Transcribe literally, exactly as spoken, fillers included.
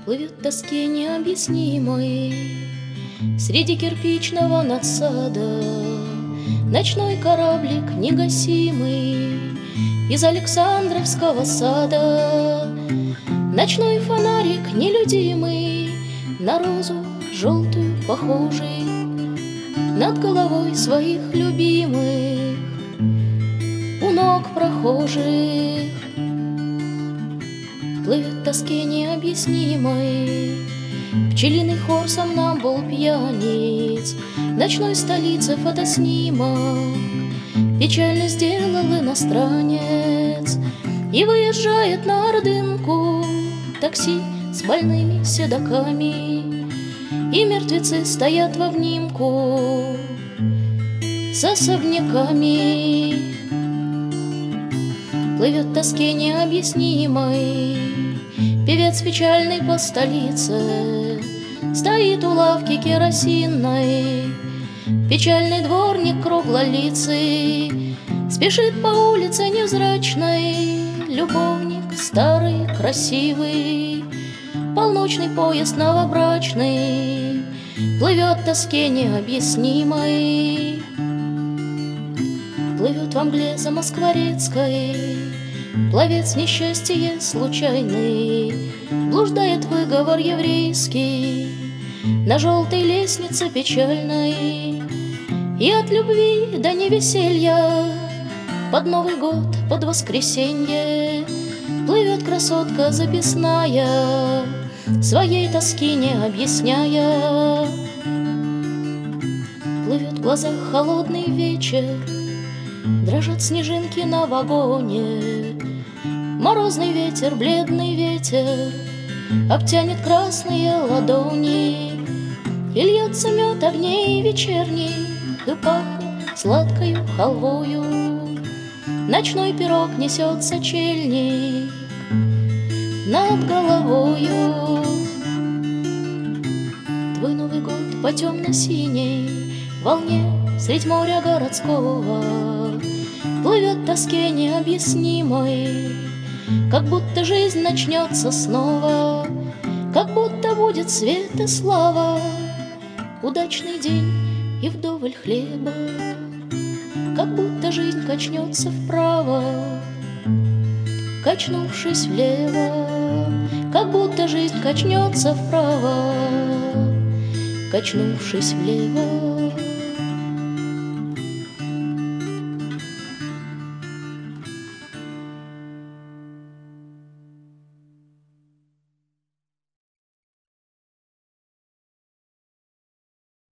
Плывет тоске необъяснимой среди кирпичного надсада ночной кораблик негасимый из Александровского сада. Ночной фонарик нелюдимый, на розу желтую похожий, над головой своих любимых у ног прохожих. Плывет в тоске необъяснимой пчелиный хор сомнамбул пьяниц, в ночной столице фотоснимок печально сделал иностранец. И выезжает на Ордынку такси с больными седоками, и мертвецы стоят в обнимку с особняками. Плывет в тоске необъяснимой певец печальный по столице, стоит у лавки керосинной печальный дворник круглолицый, спешит по улице невзрачной любовник старый красивый. Полночный поезд новобрачный плывет в тоске необъяснимой. Плывет во мгле за Москворецкой пловец несчастье случайный, блуждает выговор еврейский на желтой лестнице печальной. И от любви до невеселья под Новый год, под воскресенье плывет красотка записная, своей тоски не объясняя. Плывет в глазах холодный вечер, дрожат снежинки на вагоне, морозный ветер, бледный ветер обтянет красные ладони, и льется мед огней вечерний, и пахнет сладкою халвою. Ночной пирог несет сочельник над головою. Твой Новый год по темно-синей волне средь моря городского плывет в тоске необъяснимой, как будто жизнь начнется снова, как будто будет свет и слава, удачный день и вдоволь хлеба, как будто жизнь качнется вправо, качнувшись влево, как будто жизнь качнется вправо, качнувшись влево.